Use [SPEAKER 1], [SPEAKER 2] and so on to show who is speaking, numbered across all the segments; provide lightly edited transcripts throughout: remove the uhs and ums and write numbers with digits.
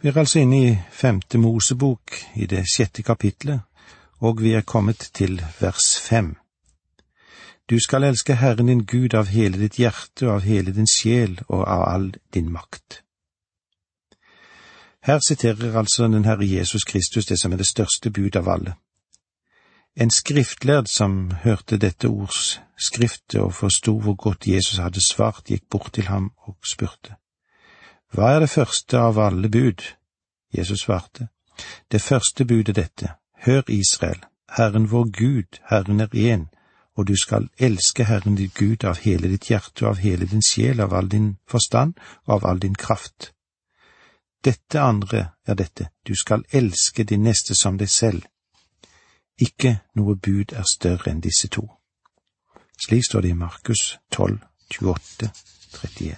[SPEAKER 1] Vi er altså inne i 5. Mosebok i det 6. kapitlet, og vi er kommet til vers 5. Du skal elske Herren din Gud av hele ditt hjerte, av hele din sjel og av all din makt. Her siterer altså den Herre Jesus Kristus det som er det største bud av alle. En skriftlærd som hørte dette ords skriftet og forstod hvor godt Jesus hadde svart, gikk bort til ham og spurte: Hva er det første av alle bud? Jesus svarte: Det første budet dette: Hør Israel, Herren vår Gud, Herren er én, og du skal elske Herren din Gud av hele ditt hjerte og av hele din sjel, av all din forstand og av all din kraft. Dette andre er dette: Du skal elske din neste som deg selv. Ikke noe bud er større enn disse to. Slik står det i Markus 12, 28, 31.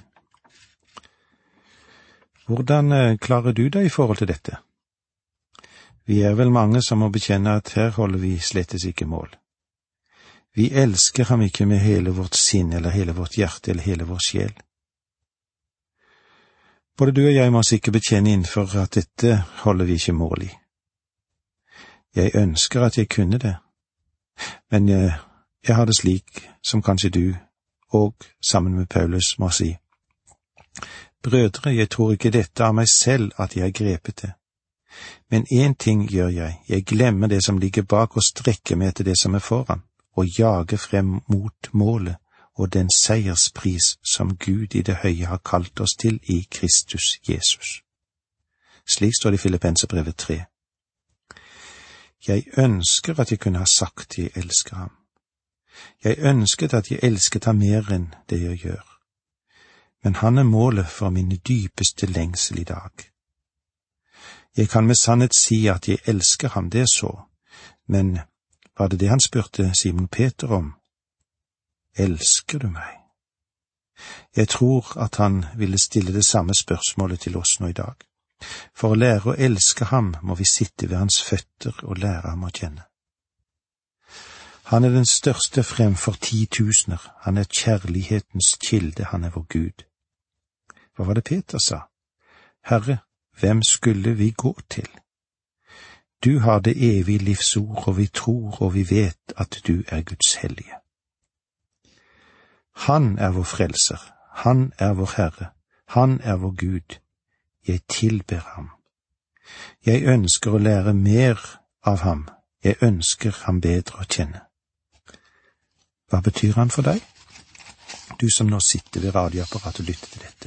[SPEAKER 1] Hvordan klarer du deg i forhold til dette? Vi er vel mange som må bekjenne at her holder vi slettes ikke mål. Vi elsker ham ikke med hele vårt sinn, eller hele vårt hjerte, eller hele vår sjel. Både du og jeg må sikkert bekjenne innenfor at dette holder vi ikke mål i. Jeg ønsker at jeg kunne det, men jeg har det slik som kanskje du, og sammen med Paulus, må si: Brødre, jeg tror ikke dette av meg selv at jeg har grepet det. Men én ting gjør jeg glemmer det som ligger bak og strekker meg etter det som er foran, og jager frem mot målet og den seierspris som Gud i det høye har kalt oss til i Kristus Jesus. Slik står det i Filippenserbrevet 3. Jeg ønsker at jeg kunne ha sagt jeg elsker ham. Jeg ønsket at jeg elsket ham mer enn det jeg gjør. Men han er målet for min dypeste lengsel i dag. Jeg kan med sannhet si at jeg elsker ham, det så, men var det han spurte Simon Peter om? Elsker du meg? Jeg tror at han ville stille det samme spørsmålet til oss nå i dag. For å lære å elske ham må vi sitte ved hans føtter og lære ham å kjenne. Han er den største fremfor 10 000, han er kjærlighetens kilde, han er vår Gud. Hva var det Peter sa? Herre, hvem skulle vi gå til? Du har det evige livs ord, og vi tror og vi vet at du er Guds hellige. Han er vår frelser, han er vår Herre, han er vår Gud. Jeg tilber ham. Jeg ønsker å lære mer av ham. Jeg ønsker ham bedre å kjenne. Hva betyr han for deg? Du som nå sitter ved radioapparatet og lytter til dette.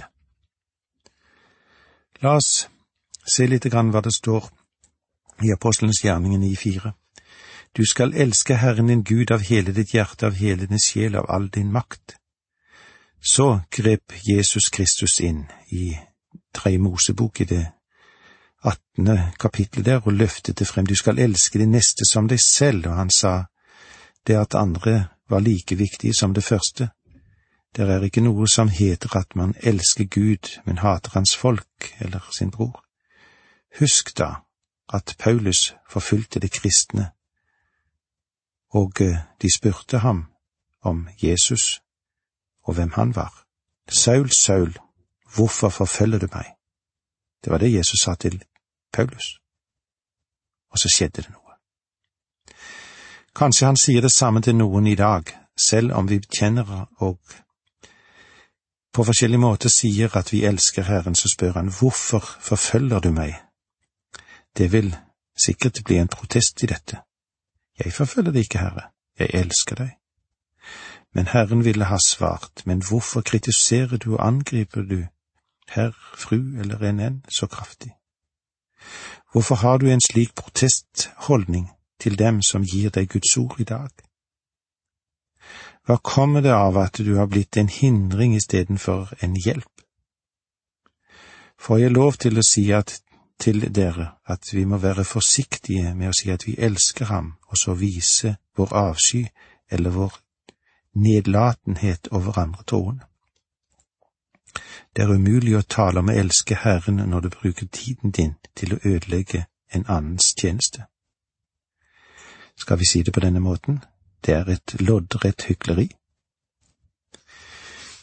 [SPEAKER 1] La oss se litt grann hva det står i Apostlenes gjerninger 9,4. Du skal elske Herren din Gud av hele ditt hjerte, av hele din sjel, av all din makt. Så grep Jesus Kristus inn i 3. Mosebok i det 18. kapitlet der og løftet det frem. Du skal elske din neste som deg selv, og han sa det at andre var like viktige som det første. Det er ikke noe som heter at man elsker Gud, men hater hans folk eller sin bror. Husk da at Paulus forfulgte de kristne, og de spurte ham om Jesus og hvem han var. Saul, Saul, hvorfor forfølger du meg? Det var det Jesus sa til Paulus. Og så skjedde det noe. Kanskje han sier det samme til noen i dag, selv om vi kjenner og på forskjellige måter sier at vi elsker Herren, så spør han, hvorfor forfølger du meg? Det vil sikkert bli en protest i dette. Jeg forfølger deg ikke, Herre. Jeg elsker deg. Men Herren ville ha svart, men hvorfor kritiserer du og angriper du herr, fru eller en så kraftig? Hvorfor har du en slik protestholdning til dem som gir deg Guds ord i dag? Hva kommer det av at du har blitt en hindring i stedet for en hjelp? Får jeg lov til å si til dere at vi må være forsiktige med å si at vi elsker ham, og så vise vår avsky eller vår nedlatenhet over andre troende. Det er umulig å tale om å elske Herren når du bruker tiden din til å ødelegge en annens tjeneste. Skal vi si det på denne måten? Det er et loddrett hykleri.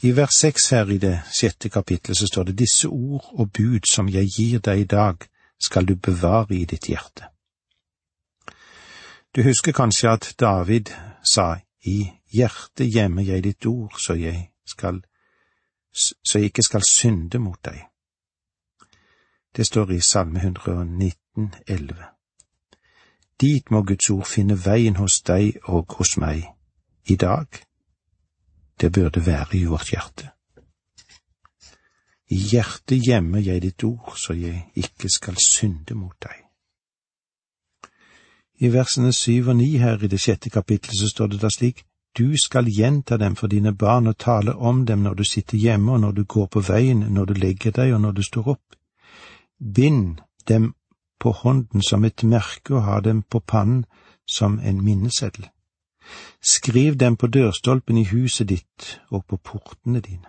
[SPEAKER 1] I vers 6 her i det 6. kapitlet så står det: Disse ord og bud som jeg gir deg i dag, skal du bevare i ditt hjerte. Du husker kanskje at David sa: I hjertet gjemmer jeg ditt ord, så jeg ikke skal synde mot deg. Det står i Salme 119,11. Dit må Guds ord finne veien hos deg og hos meg i dag. Det burde være i vårt hjerte. I hjertet gjemmer jeg ditt ord, så jeg ikke skal synde mot deg. I versene 7 og 9 her i det 6. kapitlet så står det da slik: Du skal gjenta dem for dine barn og tale om dem når du sitter hjemme og når du går på veien, når du legger deg og når du står opp. Bind dem på hånden som et merke og ha dem på pannen som en minneseddel. Skriv dem på dørstolpen i huset ditt og på portene dine.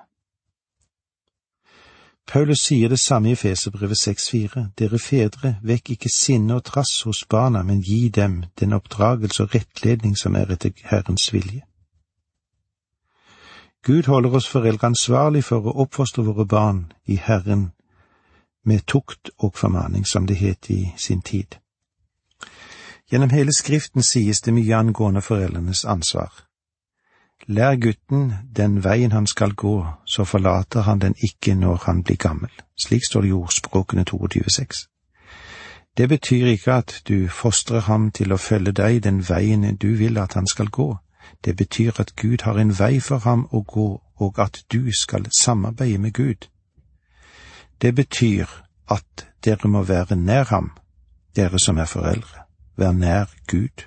[SPEAKER 1] Paulus sier det samme i Efeserbrevet 6,4. Dere fedre, vekk ikke sinne og trass hos barna, men gi dem den oppdragelse og rettledning som er etter Herrens vilje. Gud holder oss foreldre ansvarlig for å oppfostre våre barn i Herren med tukt og formaning, som det het i sin tid. Gjennom hele Skriften sies det mye angående foreldrenes ansvar. Lær gutten den veien han skal gå, så forlater han den ikke når han blir gammel. Slik står det i Ordspråkene 22,6. Det betyr ikke at du fostrer ham til å følge deg den veien du vil at han skal gå. Det betyr at Gud har en vei for ham å gå, og at du skal samarbeide med Gud. Det betyr at dere må være nær ham, dere som er foreldre. Vær nær Gud.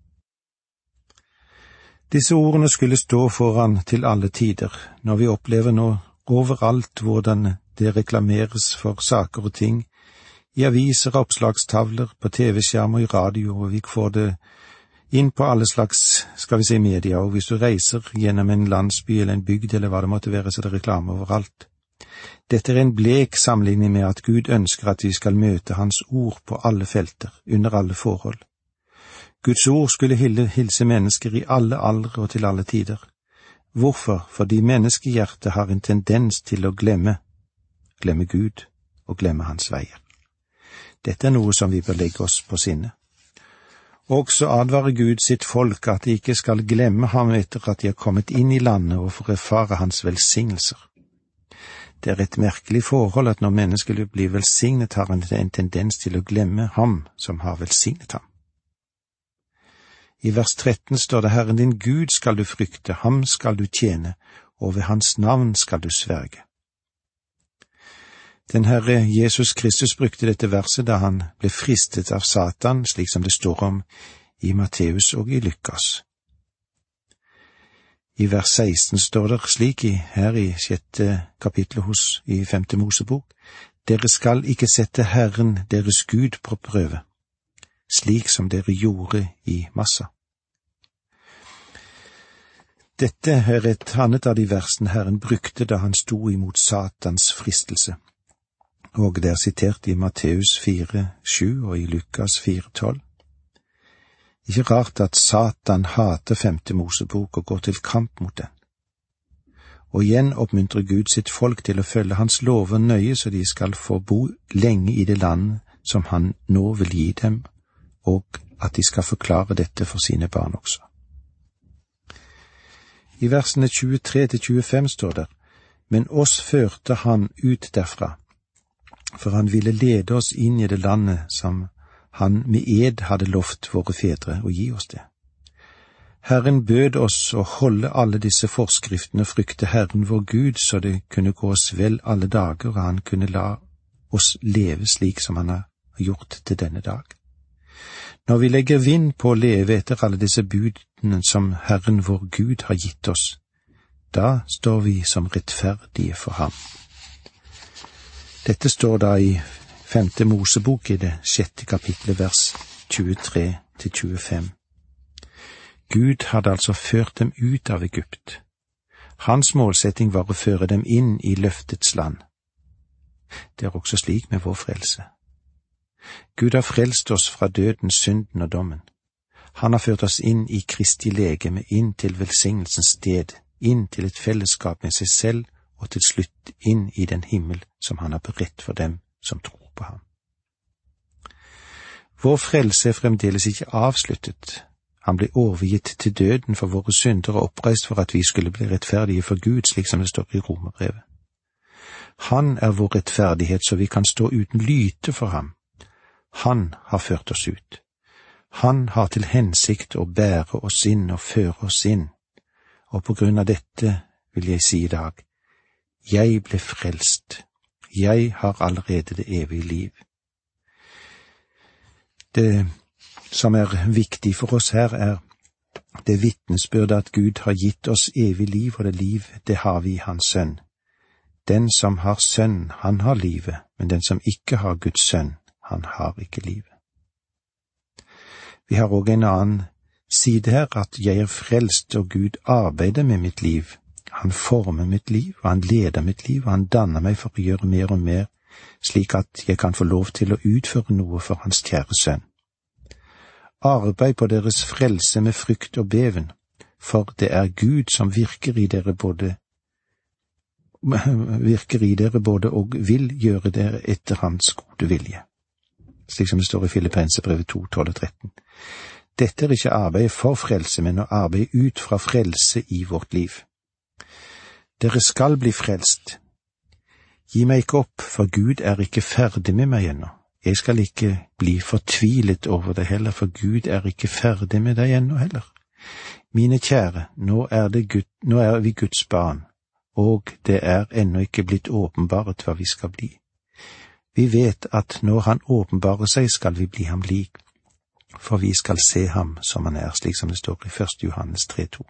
[SPEAKER 1] Disse ordene skulle stå foran til alle tider, når vi opplever nå overalt hvordan det reklameres for saker og ting, i aviser, oppslagstavler, på TV-skjerm og i radio, og vi får det inn på alle slags, media, og hvis du reiser gjennom en landsby eller en bygd eller hva det måtte være, så er det reklame overalt. Dette er en blek sammenligning med at Gud ønsker at vi skal møte Hans ord på alle felter, under alle forhold. Guds ord skulle hilse mennesker i alle aldre og til alle tider. Hvorfor? Fordi menneskehjertet har en tendens til å glemme Gud og glemme Hans veier. Dette er noe som vi bør legge oss på sinne. Også advarer Gud sitt folk at de ikke skal glemme ham etter at de har kommet inn i landet og får erfare Hans velsignelser. Det er et merkelig forhold at når mennesker blir velsignet, har han en tendens til å glemme ham som har velsignet ham. I vers 13 står det: Herren din Gud skal du frykte, ham skal du tjene, og ved hans navn skal du sverge. Den Herre Jesus Kristus brukte dette verset da han ble fristet av Satan, slik som det står om i Matteus og i Lukas. I vers 16 står det slik her i 6. kapittel i 5. Mosebok: Dere skal ikke sette Herren deres Gud på prøve, slik som dere gjorde i Massa. Dette er et annet av de versene Herren brukte da han sto imot Satans fristelse, og det er sitert i Matteus 4,7 og i Lukas 4,12. Ikke rart at Satan hater 5. Mosebok og går til kamp mot den. Og igjen oppmuntrer Gud sitt folk til å følge hans lover nøye, så de skal få bo lenge i det landet som han nå vil gi dem, og at de skal forklare dette for sine barn også. I versene 23-25 står det: Men oss førte han ut derfra, for han ville lede oss inn i det landet som han med ed hadde lovt våre fedre å gi oss det. Herren bød oss å holde alle disse forskriftene og frykte Herren vår Gud, så det kunne gå oss vel alle dager, og han kunne la oss leve slik som han har gjort til denne dag. Når vi legger vind på å leve etter alle disse budene som Herren vår Gud har gitt oss, da står vi som rettferdige for ham. Dette står da i 5. Mosebok i det 6. kapitlet vers 23-25. Gud hadde altså ført dem ut av Egypt. Hans målsetting var å føre dem inn i løftets land. Det er også slik med vår frelse. Gud har frelst oss fra døden, synden og dommen. Han har ført oss inn i Kristi legeme, inn til velsignelsens sted, inn til et fellesskap med seg selv og til slutt inn i den himmel som han har beredt for dem som tror på ham. Vår frelse er fremdeles ikke avsluttet. Han ble overgitt til døden for våre synder og oppreist for at vi skulle bli rettferdige for Gud, slik som det står i Romerbrevet. Han er vår rettferdighet, så vi kan stå uten lyte for ham. Han har ført oss ut. Han har til hensikt å bære oss inn og føre oss inn, og på grunn av dette vil jeg si i dag, jeg ble frelst. Jeg har allerede det evige liv. Det som er viktig for oss her, er det vitnesbyrd at Gud har gitt oss evig liv, og det liv, det har vi i hans sønn. Den som har sønn, han har livet, men den som ikke har Guds sønn, han har ikke livet. Vi har også en annen side her, at jeg er frelst, og Gud arbeider med mitt liv. Han former mitt liv, og han leder mitt liv, og han danner meg for å gjøre mer og mer, slik at jeg kan få lov til å utføre noe for hans kjære sønn. Arbeid på deres frelse med frykt og beven, for det er Gud som virker i dere både og vil gjøre dere etter hans gode vilje. Slik som det står i Filippenserbrevet 2, 12 og 13. Dette er ikke arbeid for frelse, men å arbeide ut fra frelse i vårt liv. Dere skal bli frelst. Gi meg ikke opp, for Gud er ikke ferdig med meg ennå. Jeg skal ikke bli fortvilet over det heller, for Gud er ikke ferdig med deg ennå heller. Mine kjære, nå er vi Guds barn, og det er ennå ikke blitt åpenbart hva vi skal bli. Vi vet at når han åpenbarer seg, skal vi bli ham lik, for vi skal se ham som han er, slik som det står i 1. Johannes 3,2.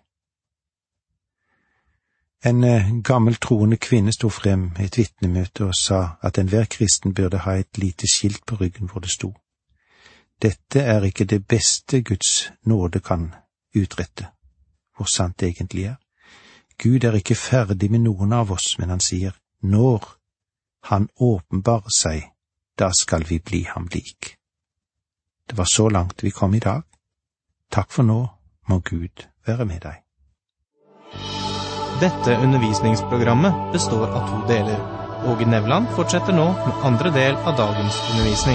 [SPEAKER 1] En gammel troende kvinne sto frem i et vitnemøte og sa at enhver kristen burde ha et lite skilt på ryggen hvor det sto: Dette er ikke det beste Guds nåde kan utrette. Hvor sant det egentlig er. Gud er ikke ferdig med noen av oss, men han sier, når han åpenbarer seg, da skal vi bli ham lik. Det var så langt vi kom i dag. Takk for nå, må Gud være med deg.
[SPEAKER 2] Dette undervisningsprogrammet består av 2 deler. Åge Nevland fortsetter nå med andre del av dagens undervisning.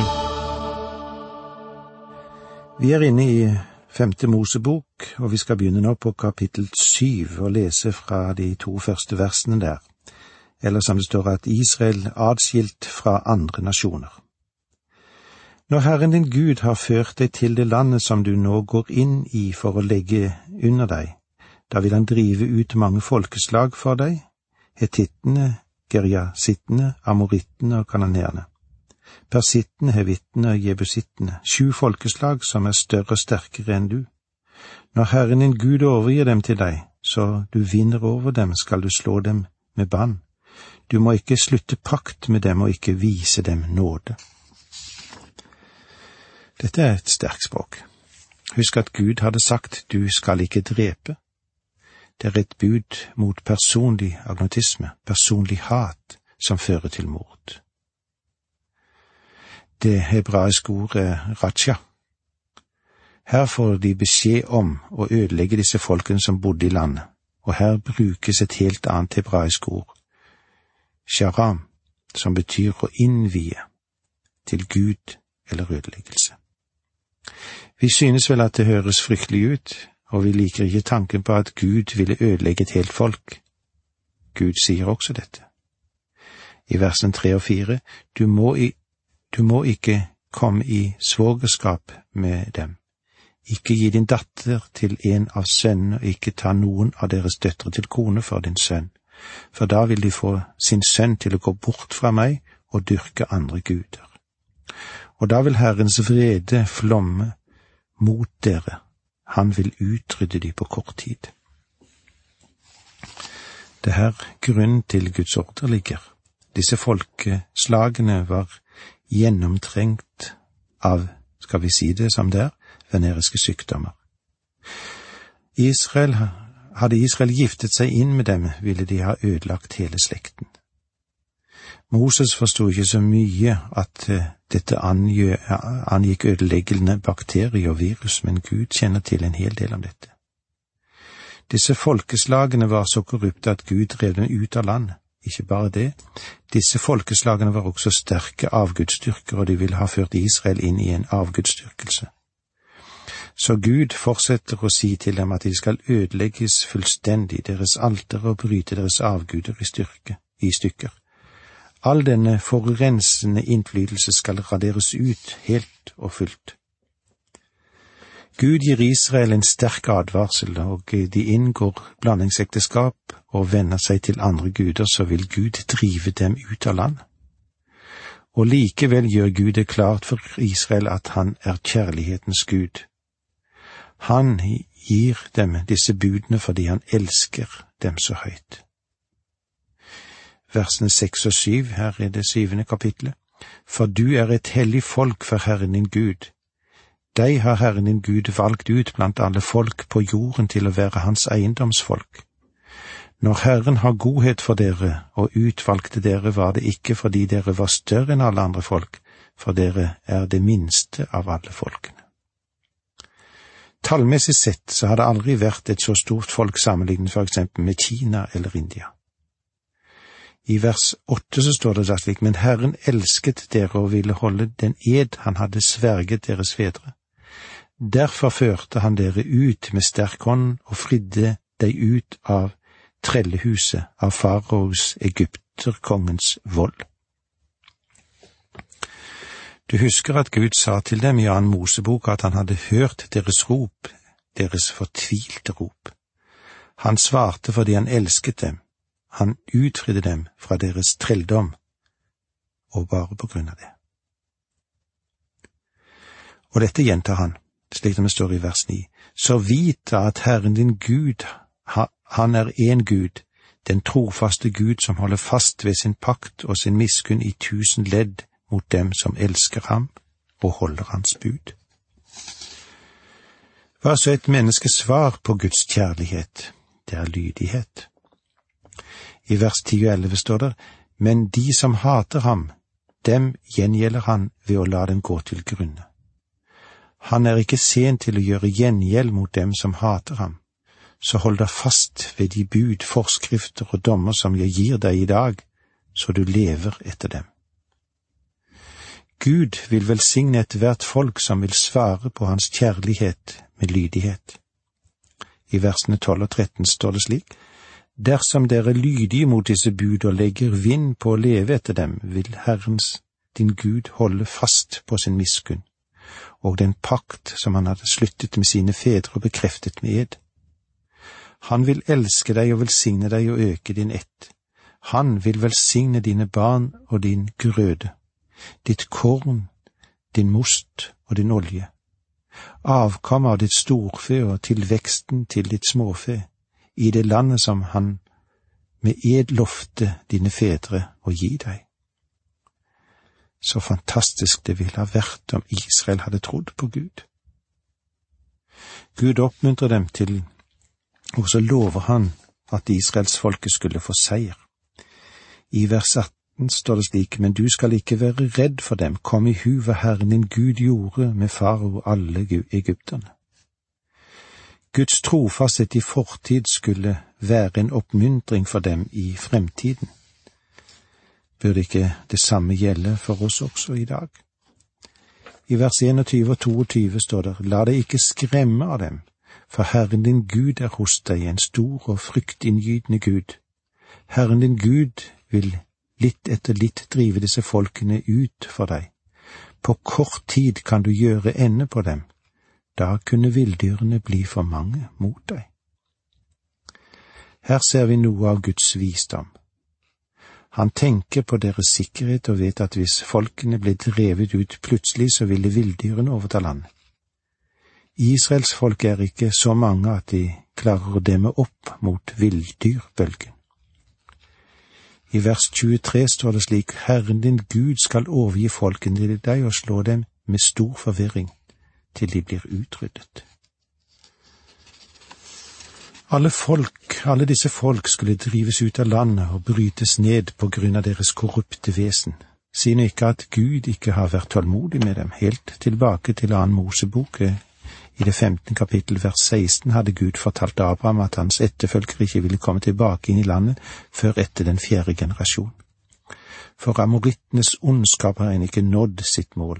[SPEAKER 1] Vi er inne i 5. Mosebok, og vi skal begynne nå på kapittel 7 og lese fra de 2 første versene der. Eller som det står at Israel adskilt fra andre nasjoner. Når Herren din Gud har ført deg til det landet som du nå går inn i for å legge under deg, da vil han drive ut mange folkeslag for deg, hetittene, gerjasittene, amorittene og kananeerne, persittene, hevittene og jebusittene, 7 folkeslag som er større og sterkere enn du. Når Herren din Gud overgir dem til deg, så du vinner over dem, skal du slå dem med bann. Du må ikke slutte pakt med dem og ikke vise dem nåde. Dette er et sterkt språk. Husk at Gud hadde sagt, du skal ikke drepe. Det er et bud mot personlig agnotisme, personlig hat, som fører til mord. Det hebraiske ordet er ratsja. Her får de beskjed om å ødelegge disse folkene som bodde i landet, og her brukes et helt annet hebraisk ord, sharam, som betyr å innvie til Gud eller ødeleggelse. Vi synes vel at det høres fryktelig ut, og vi liker ikke tanken på at Gud ville ødelegge et helt folk. Gud sier også dette. I versen 3 og 4, du må ikke komme i svogerskap med dem. Ikke gi din datter til en av sønnene, og ikke ta noen av deres døtre til kone for din sønn, for da vil de få sin sønn til å gå bort fra meg og dyrke andre guder. Og da vil Herrens vrede flomme mot dere. Han vil utrydde de på kort tid. Det er her grunnen til Guds ordre ligger. Disse folkeslagene var gjennomtrengt av, skal vi si det som det er, veneriske sykdommer. Hadde Israel giftet seg inn med dem, ville de ha ødelagt hele slekten. Moses forstod ikke så mye at dette angikk ødeleggende bakterier og virus, men Gud kjenner til en hel del om dette. Disse folkeslagene var så korrupte at Gud drev dem ut av landet. Ikke bare det, disse folkeslagene var også sterke avgudsdyrkere, og de ville ha ført Israel inn i en avgudsdyrkelse. Så Gud fortsetter å si til dem at de skal ødelegges fullstendig, deres altere og bryte deres avguder i stykker. All denne forurensende innflytelse skal raderes ut helt og fullt. Gud gir Israel en sterk advarsel, og de inngår blandingsekteskap og venner seg til andre guder, så vil Gud drive dem ut av land. Og likevel gjør Gud det klart for Israel at han er kjærlighetens Gud. Han gir dem disse budene fordi han elsker dem så høyt. Versene 6 og 7, her er det 7. kapitlet. For du er et hellig folk for Herren din Gud. Deg har Herren din Gud valgt ut blant alle folk på jorden til å være hans eiendomsfolk. Når Herren har godhet for dere og utvalgte dere, var det ikke fordi dere var større enn alle andre folk, for dere er det minste av alle folkene. Tallmessig sett så har det aldri vært et så stort folk sammenlignet for eksempel med Kina eller India. I vers 8 så står det da slik, men Herren elsket dere og ville holde den ed han hadde sverget deres fedre. Derfor førte han dere ut med sterk hånd og fridde deg ut av trellehuset av faraos egypterkongens vold. Du husker at Gud sa til dem i 2. Mosebok at han hadde hørt deres rop, deres fortvilte rop. Han svarte fordi han elsket dem. Han utfridde dem fra deres trelldom, og bare på grunn av det. Og dette gjentar han, slik det står i vers 9. Så vit at Herren din Gud, han er en Gud, den trofaste Gud som holder fast ved sin pakt og sin miskunn i 1000 ledd mot dem som elsker ham og holder hans bud. Hva er så et menneskes svar på Guds kjærlighet? Det er lydighet. I vers 10 og 11 står det, men de som hater ham, dem gjengjelder han ved å la dem gå til grunne. Han er ikke sen til å gjøre gjengjeld mot dem som hater ham, så hold deg fast ved de bud, forskrifter og dommer som jeg gir deg i dag, så du lever etter dem. Gud vil velsigne ethvert folk som vil svare på hans kjærlighet med lydighet. I versene 12 og 13 står det slik, dersom dere er lydige mot disse bud og legger vind på å leve etter dem, vil Herrens din Gud holde fast på sin miskunn, og den pakt som han hadde sluttet med sine fedre og bekreftet med ed. Han vil elske deg og velsigne deg og øke din ett. Han vil velsigne dine barn og din grøde, ditt korn, din most og din olje, avkom av ditt storfe og tilveksten til ditt småfe, i det landet som han med ed lovte dine fedre å gi deg. Så fantastisk det ville ha vært om Israel hadde trodd på Gud. Gud oppmuntrer dem til, og så lover han at Israels folke skulle få seier. I vers 18 står det slik, men du skal ikke være redd for dem, kom i hu hva Herren din Gud gjorde med farao og alle egypterne. Guds trofasthet i fortid skulle være en oppmuntring for dem i fremtiden. Burde ikke det samme gjelde for oss også i dag? I vers 21 og 22 står det, la deg ikke skremme av dem, for Herren din Gud er hos deg, en stor og fryktinngytende Gud. Herren din Gud vil litt etter litt drive disse folkene ut for deg. På kort tid kan du gjøre ende på dem. Da kunne villdyrene bli for mange mot deg. Her ser vi noe av Guds visdom. Han tenker på deres sikkerhet og vet at hvis folkene ble drevet ut plutselig, så ville vilddyrene overta landet. Israels folk er ikke så mange at de klarer å demme opp mot villdyrbølgen. I vers 23 står det slik, Herren din Gud skal overgi folkene til deg og slå dem med stor forvirring, til de blir utryddet. Alle disse folk skulle drives ut av landet og brytes ned på grunn av deres korrupte vesen. Sier ikke at Gud ikke har vært tålmodig med dem, helt tilbake til 2. Mosebok I det 15. kapittel vers 16 hadde Gud fortalt Abraham at hans etterfølger ikke ville komme tilbake inn i landet før etter den 4. generasjon. For amorittenes ondskap har ennå ikke nådd sitt mål.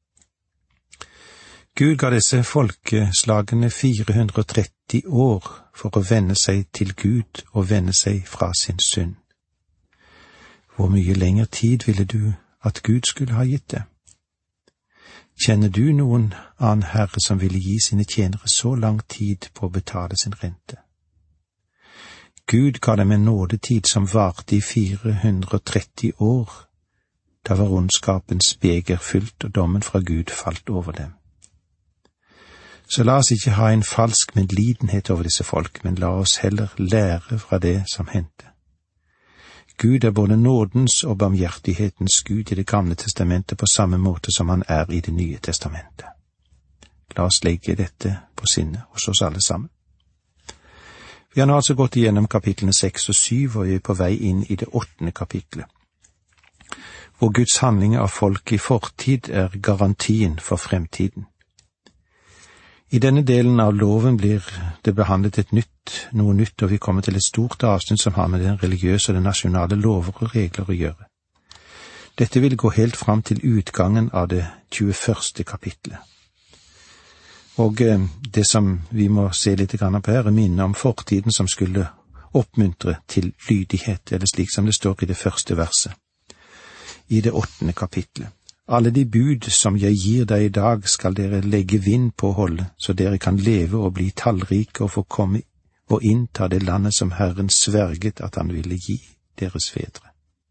[SPEAKER 1] Gud ga disse folkeslagene 430 år for å vende seg til Gud og vende seg fra sin synd. Hvor mye lengre tid ville du at Gud skulle ha gitt det? Kjenner du noen annen herre som ville gi sine tjenere så lang tid på å betale sin rente? Gud ga dem en nådetid som varte i 430 år. Da var ondskapens beger fylt og dommen fra Gud falt over dem. Så la oss ikke ha en falsk medlidenhet over disse folk, men la oss heller lære fra det som hendte. Gud er både nådens og barmhjertighetens Gud i Det gamle testamentet på samme måte som han er i Det nye testamentet. La oss legge dette på sinne hos oss alle sammen. Vi har nå altså gått igjennom kapitlene 6 og 7, og vi er på vei inn i det 8. kapitlet, hvor Guds handlinger av folk i fortid er garantien for fremtiden. I denne delen av loven blir det behandlet noe nytt, og vi kommer til et stort avsnitt som har med den religiøse og den nasjonale lover og regler å gjøre. Dette vil gå helt fram til utgangen av det 21. kapitlet. Og det som vi må se litt på her, er minnet om fortiden som skulle oppmuntre til lydighet, eller slik som det står i det 1. verset, i det 8. kapitlet. Alle de bud som jeg gir deg i dag skal dere legge vind på å holde, så dere kan leve og bli tallrike og få komme og innta det landet som Herren sverget at han ville gi deres fedre.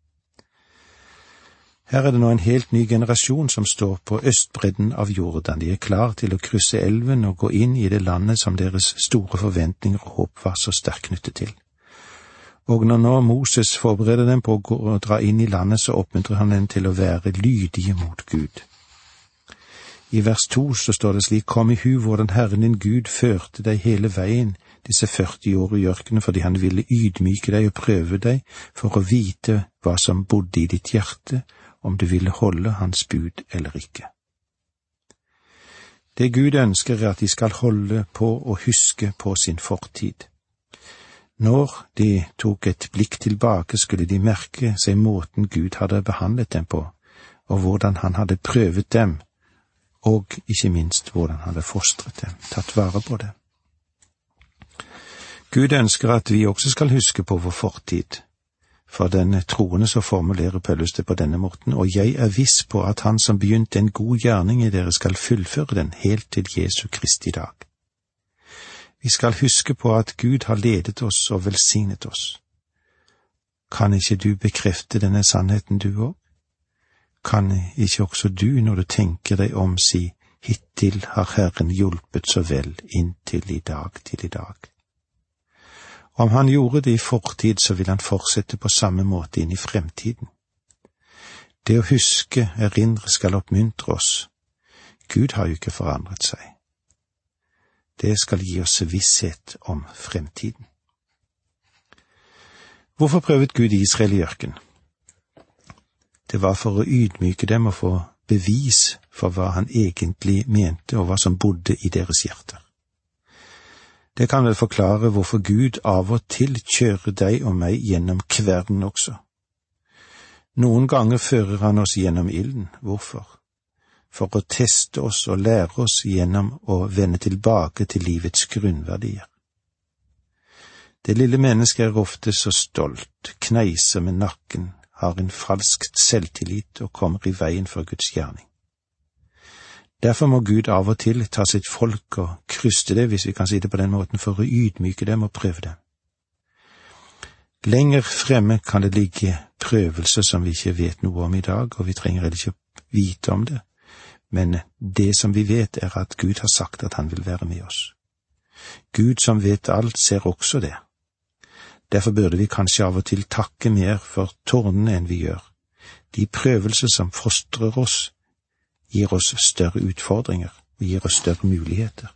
[SPEAKER 1] Her er det nå en helt ny generasjon som står på østbredden av Jordan. De er klar til å krysse elven og gå inn i det landet som deres store forventninger og håp var så sterkt knyttet til. Og når nå Moses forbereder dem på å gå og dra inn i landet, så oppmuntrer han dem til å være lydige mot Gud. I vers 2 så står det slik: Kom i hu hvordan Herren din Gud førte deg hele veien disse 40 år i ørkenen, fordi han ville ydmyke deg og prøve deg for å vite hva som bodde i ditt hjerte, om du ville holde hans bud eller ikke. Det Gud ønsker er at de skal holde på og huske på sin fortid. Når de tok et blikk tilbake, skulle de merke seg måten Gud hadde behandlet dem på, og hvordan han hadde prøvet dem, og ikke minst hvordan han hadde fostret dem, tatt vare på det. Gud ønsker at vi også skal huske på vår fortid. For den troende så formulerer Paulus det på denne måten: og jeg er viss på at han som begynte en god gjerning i dere skal fullføre den helt til Jesu Kristi dag. Vi skal huske på at Gud har ledet oss og velsignet oss. Kan ikke du bekrefte denne sannheten du òg? Kan ikke også du, når du tenker deg om, si: hittil har Herren hjulpet så vel inntil i dag til i dag? Om han gjorde det i fortid, så vil han fortsette på samme måte inn i fremtiden. Det å huske, erindre, skal oppmuntre oss. Gud har jo ikke forandret seg. Det skal gi oss visshet om fremtiden. Hvorfor prøvet Gud Israel i ørkenen? Det var for å ydmyke dem og få bevis for hva han egentlig mente og hva som bodde i deres hjerter. Det kan vel forklare hvorfor Gud av og til kjører deg og meg gjennom kverden også. Noen ganger fører han oss gjennom ilden. Hvorfor? For å teste oss og lære oss gjennom å vende tilbake til livets grunnverdier. Det lille mennesket er ofte så stolt, kneiser med nakken, har en falsk selvtillit og kommer i veien for Guds gjerning. Derfor må Gud av og til ta sitt folk og kryste det, hvis vi kan si det på den måten, for å ydmyke dem og prøve dem. Lenger fremme kan det ligge prøvelser som vi ikke vet noe om i dag, og vi trenger heller ikke vite om det. Men det som vi vet er at Gud har sagt at han vil være med oss. Gud som vet alt ser også det. Derfor burde vi kanskje av og til takke mer for tårnene enn vi gjør. De prøvelser som fostrer oss, gir oss større utfordringer og gir oss større muligheter.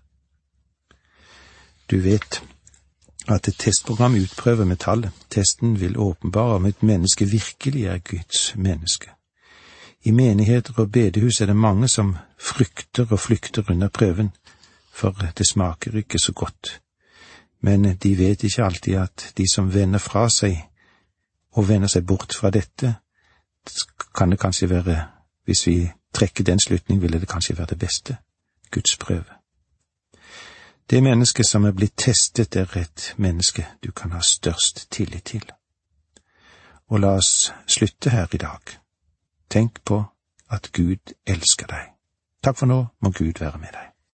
[SPEAKER 1] Du vet at et testprogram utprøver metallet. Testen vil åpenbare om et menneske virkelig er Guds menneske. I menigheter og bedehus er det mange som frykter og flykter under prøven, for det smaker ikke så godt. Men de vet ikke alltid at de som vender fra seg og vender seg bort fra dette, kan det kanskje være, hvis vi trekker den slutning, ville det kanskje være det beste, Guds prøve. Det mennesket som er blitt testet, er et menneske du kan ha størst tillit til. Og la oss slutte her i dag. Tenk på at Gud elsker deg. Takk for nå, må Gud være med deg.